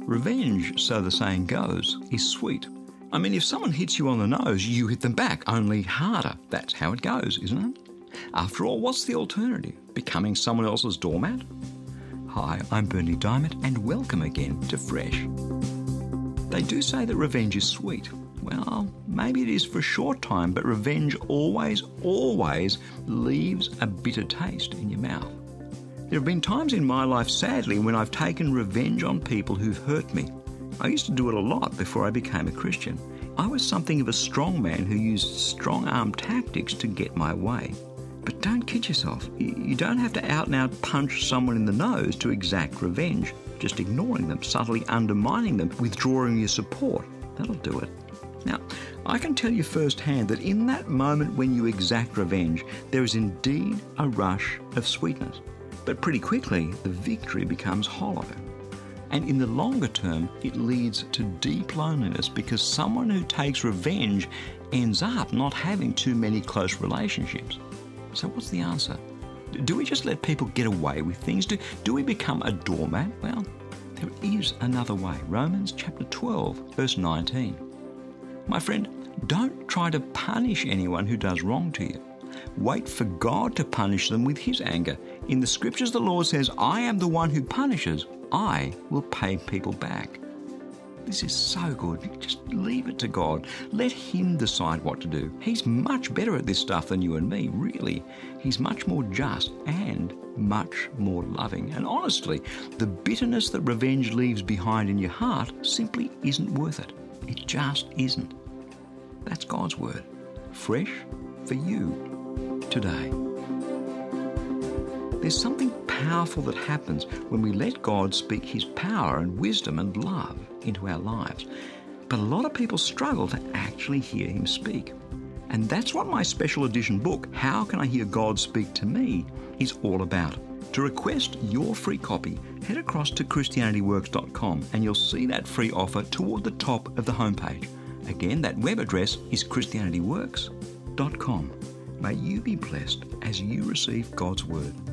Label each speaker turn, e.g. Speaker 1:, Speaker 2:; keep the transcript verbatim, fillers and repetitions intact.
Speaker 1: Revenge, so the saying goes, is sweet. I mean, if someone hits you on the nose, you hit them back, only harder. That's how it goes, isn't it? After all, what's the alternative? Becoming someone else's doormat? Hi, I'm Bernie Diamond, and welcome again to Fresh. They do say that revenge is sweet. Well, maybe it is for a short time, but revenge always, always leaves a bitter taste in your mouth. There have been times in my life, sadly, when I've taken revenge on people who've hurt me. I used to do it a lot before I became a Christian. I was something of a strong man who used strong-arm tactics to get my way. But don't kid yourself. You don't have to out-and-out punch someone in the nose to exact revenge. Just ignoring them, subtly undermining them, withdrawing your support. That'll do it. Now, I can tell you firsthand that in that moment when you exact revenge, there is indeed a rush of sweetness. But pretty quickly, the victory becomes hollow. And in the longer term, it leads to deep loneliness because someone who takes revenge ends up not having too many close relationships. So what's the answer? Do we just let people get away with things? Do, do we become a doormat? Well, there is another way. Romans chapter twelve, verse nineteen. My friend, don't try to punish anyone who does wrong to you. Wait for God to punish them with his anger. In the scriptures, the Lord says, I am the one who punishes. I will pay people back. This is so good. Just leave it to God. Let him decide what to do. He's much better at this stuff than you and me, really. He's much more just and much more loving. And honestly, the bitterness that revenge leaves behind in your heart simply isn't worth it. It just isn't. That's God's word. Fresh for you today. There's something powerful that happens when we let God speak his power and wisdom and love into our lives. But a lot of people struggle to actually hear him speak. And that's what my special edition book, How Can I Hear God Speak to Me, is all about. To request your free copy, head across to Christianity Works dot com and you'll see that free offer toward the top of the homepage. Again, that web address is Christianity Works dot com. May you be blessed as you receive God's word.